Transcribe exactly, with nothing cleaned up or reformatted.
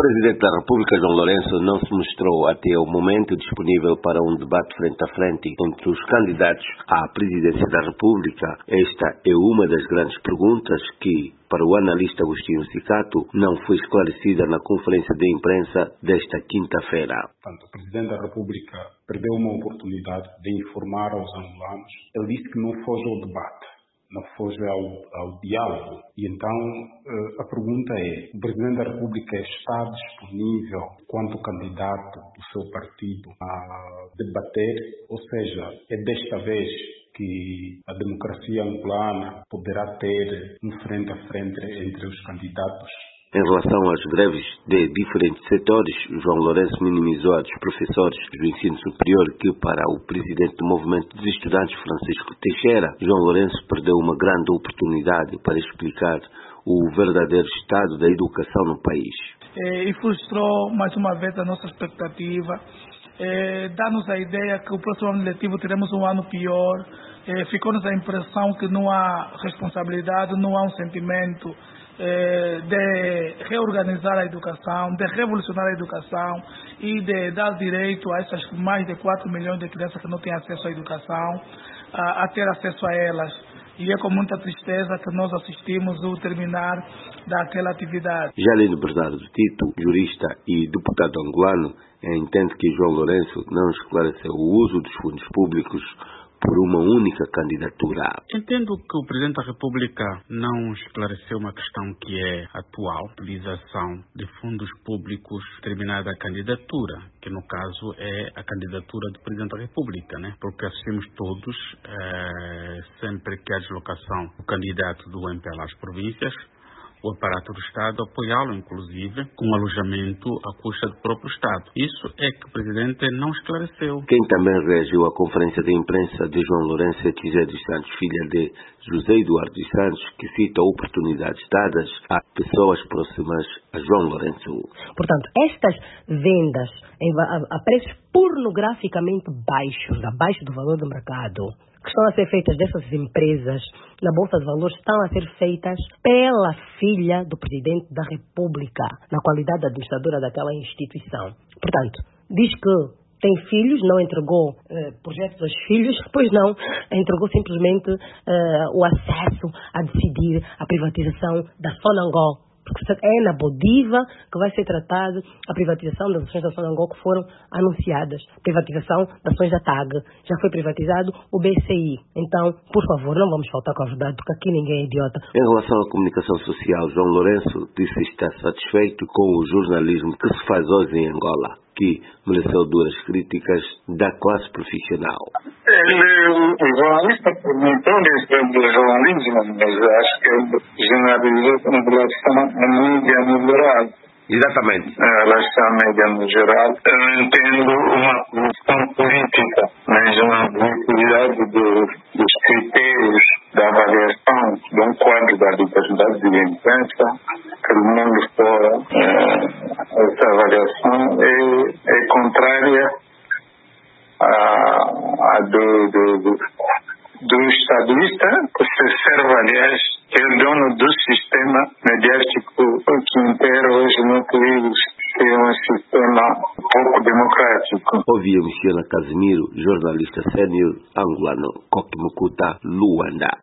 Presidente da República, João Lourenço, não se mostrou até o momento disponível para um debate frente a frente entre os candidatos à Presidência da República. Esta é uma das grandes perguntas que, para o analista Agostinho Cicato, não foi esclarecida na conferência de imprensa desta quinta-feira. Portanto, o Presidente da República perdeu uma oportunidade de informar aos angolanos. Ele disse que não foge ao debate, não foge ao, ao diálogo. E então a pergunta é, o Presidente da República está disponível, quanto candidato do seu partido, a debater? Ou seja, é desta vez que a democracia angolana poderá ter um frente a frente entre os candidatos? Em relação às greves de diferentes setores, João Lourenço minimizou a dos professores do ensino superior que, para o presidente do Movimento dos Estudantes, Francisco Teixeira, João Lourenço perdeu uma grande oportunidade para explicar o verdadeiro estado da educação no país. É, e frustrou mais uma vez a nossa expectativa, é, dá-nos a ideia que o próximo ano letivo teremos um ano pior, é, ficou-nos a impressão que não há responsabilidade, não há um sentimento de reorganizar a educação, de revolucionar a educação e de dar direito a essas mais de quatro milhões de crianças que não têm acesso à educação, a, a ter acesso a elas. E é com muita tristeza que nós assistimos o terminar daquela atividade. Jalino Bernardo Tito, jurista e deputado angolano, entende que João Lourenço não esclareceu o uso dos fundos públicos por uma única candidatura. Entendo que o Presidente da República não esclareceu uma questão que é atual, utilização de fundos públicos para determinada candidatura, que no caso é a candidatura do Presidente da República, né? Porque assistimos todos, é, sempre que há deslocação do candidato do M P L às províncias, o aparato do Estado apoiá-lo, inclusive, com alojamento à custa do próprio Estado. Isso é que o Presidente não esclareceu. Quem também reagiu à conferência de imprensa de João Lourenço é Tizé dos Santos, filha de José Eduardo dos Santos, que cita oportunidades dadas a pessoas próximas a João Lourenço. Portanto, estas vendas a preços pornograficamente baixos, abaixo do valor do mercado, que estão a ser feitas dessas empresas na Bolsa de Valores, estão a ser feitas pela filha do Presidente da República, na qualidade de administradora daquela instituição. Portanto, diz que tem filhos, não entregou eh, projetos aos filhos, pois não, entregou simplesmente eh, o acesso a decidir a privatização da Sonangol. Porque é na Bodiva que vai ser tratado a privatização das ações da Sonangol que foram anunciadas. Privatização das ações da T A G. Já foi privatizado o B C I. Então, por favor, não vamos faltar com a verdade, porque aqui ninguém é idiota. Em relação à comunicação social, João Lourenço disse estar satisfeito com o jornalismo que se faz hoje em Angola, que mereceu duras críticas da classe profissional. Ele, o jornalista perguntou desse do jornalismo, mas eu acho que ele generalizou com relação à mídia no geral. Exatamente. Em relação à mídia no geral, eu entendo uma posição política, mas uma visibilidade do, dos critérios da avaliação de um quadro da liberdade de imprensa, que o mundo fora, eh, essa avaliação é, é contrária a, a do, do, do, do estadista, que se serve, aliás, que é o dono do sistema mediático que impera hoje no país, que é um sistema pouco democrático. Ouvia Michela Casimiro, jornalista sênior angolano, Coquimucuta, Luanda.